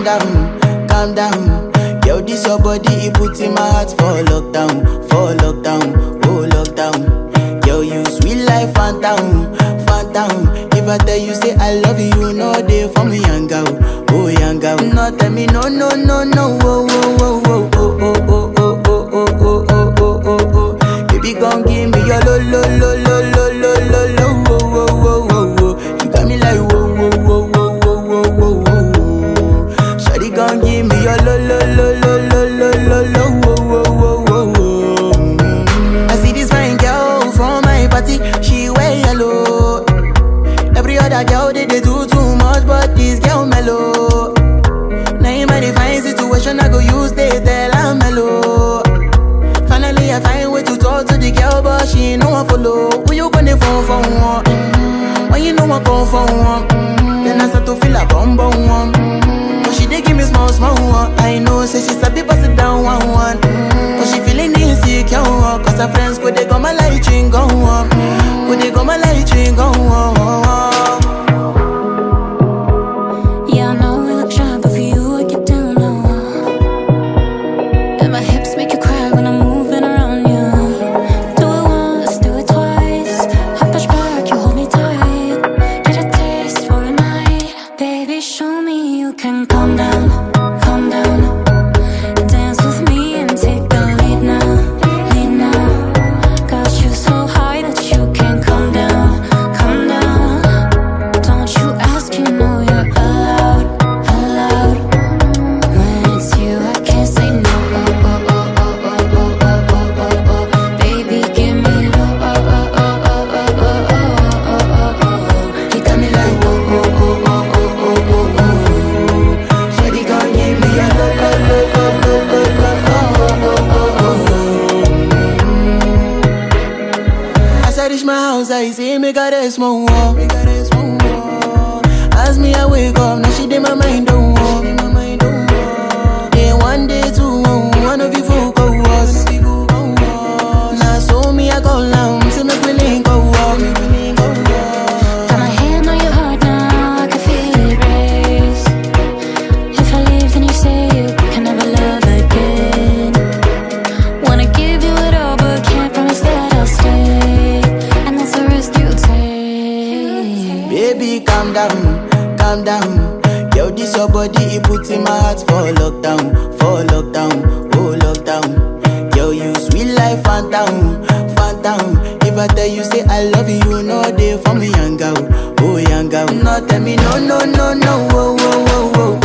calm down. Yo, this your body, it puts in my heart for lockdown, oh lockdown. Yo, you sweet life, phantom, phantom. If I tell you say I love you, no day for me, young girl, oh young girl. No tell me no, no, no, no, oh, oh, oh, oh, oh, oh, oh, oh, oh, oh, oh, oh, oh, oh. Baby, gon' give me your lo, lo, lo, lo, lo, lo, lo, lo, oh, oh, oh, oh, oh. You got me like whoa, whoa, whoa, whoa, whoa, whoa, whoa, whoa. Shawty gon' give me your lo, lo, lo, lo, lo, lo, lo, lo, oh, oh, oh, oh, oh. I see this fine girl from my party, she wear yellow. Every other girl they do too much, but this girl mellow. Now in my divine situation, I go use they tell I'm mellow. Finally I find way to talk to the girl, but she ain't no one follow. Who you gonna phone for one? When you know I come for one, then I start to feel a bum bum one. But she dey give me small small one. I know say she sabi pass it down one one. But she feeling insecure, cause her friends go they go my light ring go on. Go they go my light ring go on. Yeah, I know we look shy, but for you I get down low. And my hips make you cry when I'm moving around you. Do it once, do it twice. I push back, you hold me tight. Get a taste for a night. Baby, show me you can calm down, calm down. Dance with me and take the lead now, lead now. Got you so high that you can't come down, come down. Don't you ask, you know you're allowed, allowed. When it's you, I can't say no. Oh, oh, oh, oh, oh, oh, oh, oh, oh, oh. Baby, give me low. Oh, oh, oh, oh, oh, oh, oh, oh, oh, oh. You got me like whoa, whoa, whoa, whoa, whoa, whoa, whoa, whoa. Shawty gon' give me a low, low, low, low, low, low, low, oh, oh, oh, oh, oh. As I reach my house, I see me got a small wall. As me I wake up, now she did my mind don't walk. Then one day two, one of you folk go was. Now so me I go down, see me willing go walk. Got my hand on your heart now, I can feel it race. If I leave, then you say you can never love again. Wanna give you it all, but can't promise that I'll stay. And that's the risk you take. Baby, calm down, calm down. Yo, this your body, it puts in my heart for lockdown, oh lockdown. Yo, you sweet life, phantom, phantom. If I tell you say I love you, no day for me, young girl, oh young girl. No tell me no, no, no, no, oh, oh, oh, oh.